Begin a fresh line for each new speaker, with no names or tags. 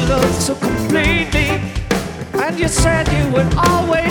loved so completely, and you said you would always